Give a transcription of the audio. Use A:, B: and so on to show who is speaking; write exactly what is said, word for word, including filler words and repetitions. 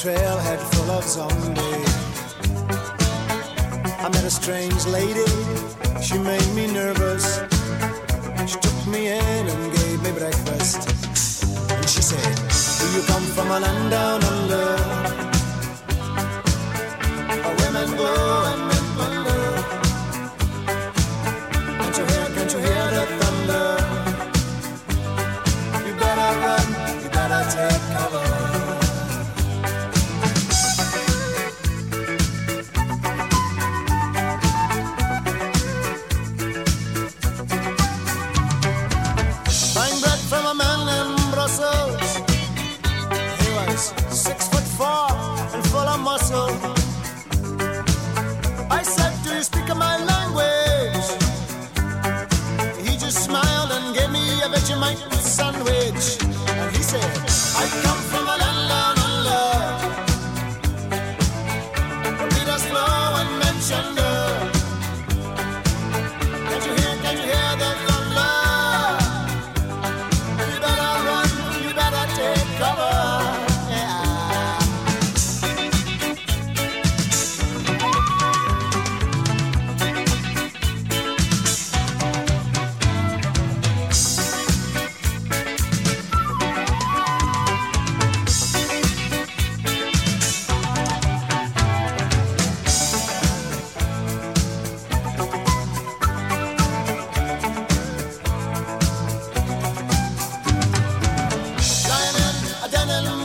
A: trailhead full of zombies. I met a strange lady, she made me nervous. She took me in and gave me breakfast. And she said, do you come from a land down under, where women go and men plunder? Can't you hear, can't you hear the thunder? You better run, you better take cover. Six foot four and full of muscle. I said, do you speak my language? He just smiled and gave me a Vegemite sandwich. And he said, I come from a land down under, where Peter's flow and Menchunder. Can't you hear, can't you hear the thunder? You better run, you better take cover. Lying in a den in